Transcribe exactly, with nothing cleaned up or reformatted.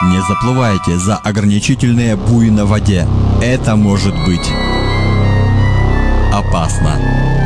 Не заплывайте за ограничительные буи на воде. Это может быть опасно.